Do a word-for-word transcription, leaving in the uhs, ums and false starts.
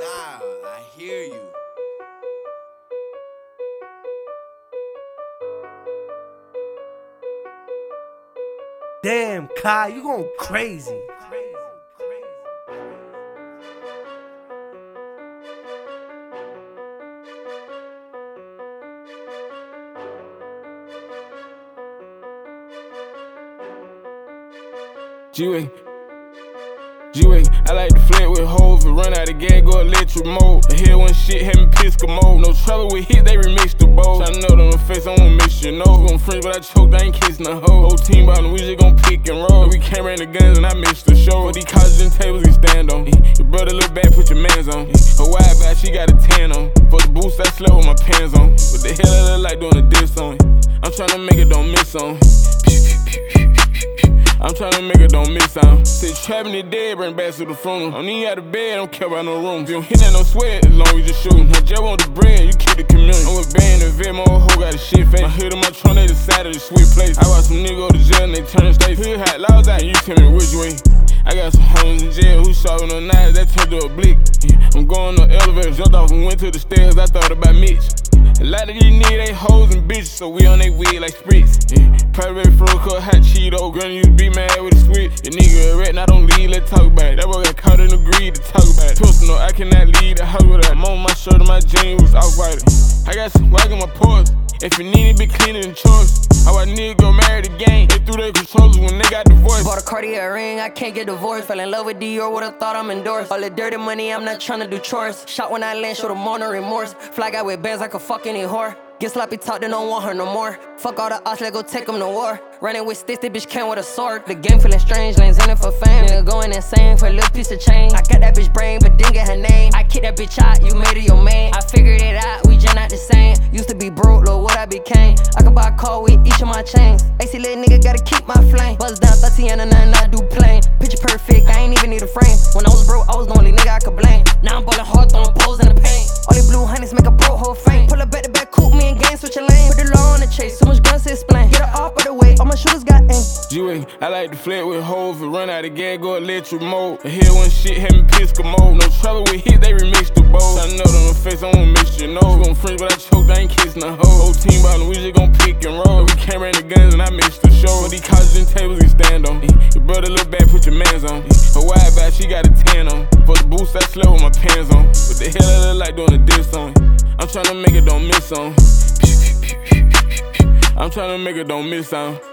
Nah, I hear you. Damn, Kai, you going crazy. G-Way, G-Way, I like to flirt with hoes, but run out of gas, go electric mode. The hell when shit had me pisco mode. No trouble with hit, they remix the bowl. Tryna know them face, I won't miss your nose. Gon' French, but I choked, I ain't kissing the hoe. Whole team bottom, we just gon' pick and roll. We can't ran the guns and I missed the show. But these colleges and tables we stand on. Your brother look back, put your mans on. Her wide back, she got a tan on. For the boost, I slept with my pants on. What the hell I look like doing a diss on? I'm tryna make it, don't miss on. I'm tryna make it, don't miss out. Say trapping the dead, bring back to the funeral. Don't need out of bed, don't care about no room. You don't hit that no sweat, as long as you shoot. I just want the bread, you keep the community. I'm with band and vet, my old hoe got a shit face. My hood on my trunk, they decided to sweet place. I watch some niggas go to jail and they turn states. Hood hot, laws out, you tell me which way. I got some homies in jail who shot with no knives, that turned to a blick. Yeah, I'm going on the elevator, jumped off and went to the stairs, I thought about Mitch. A lot of these niggas, they hoes and bitches, so we on they wig like spritz. Yeah. Private fro cut, hot Cheeto, granny used to be mad with a switch. Your nigga a rat, now don't leave, let's talk about it. That boy got caught in the greed to talk about it. Personal, I cannot leave the house with that. I'm on my shirt and my jeans was off-white. I got some swag in my pores. If you need it, be cleaner than chores. How I niggas go marry the gang. They threw their controllers when they got divorced. Bought a Cartier ring, I can't get divorced. Fell in love with Dior, would've thought I'm endorsed. All the dirty money, I'm not tryna do chores. Shot when I land, show the more no remorse. Fly guy with bands like a fucking whore. Get sloppy talk, they don't want her no more. Fuck all the odds, let go take them to war. Running with sticks, this bitch came with a sword. The game feeling strange, lanes in it for fame. Nigga going insane for a little piece of change. I got that bitch brain, but didn't get her name. I kicked that bitch out, you made her your main. I figured it out, we just not the same. Used to be broke, look what I became. I could buy a car with each of my chains. A C little nigga gotta keep my flame. Buzz down thirteen and nothing I do plain. Picture perfect, I ain't even need a frame. When I was broke, I was the only nigga I could blame. Now I'm ballin' hard, throwing poles in the paint. All these blue honeys make a broke whole fame. Pull up back to back, coupe me and gang, switch a lane. Put the law on the chase, so much guns to explain. Get her off of the way, all my shooters got aim. G-Way, I like to flirt with hoes, but run out of gas, go electric mode. The hell when shit had me pisco mode. No trouble with hit, they remix the bowl. I know them face, I won't miss your nose. Gon' French, but I choked, I ain't kissing the hoe. Whole team bottom, we just gon' pick and roll. We can't ran the guns and I missed the show. But these colleges and tables we stand on. Your brother look back, put your mans on. Her wide back, she got a tan on. For the boost, I slept with my pants on. What the hell I look like doing a diss on? I'm tryna make it, don't miss on. I'm tryna make it, don't miss on.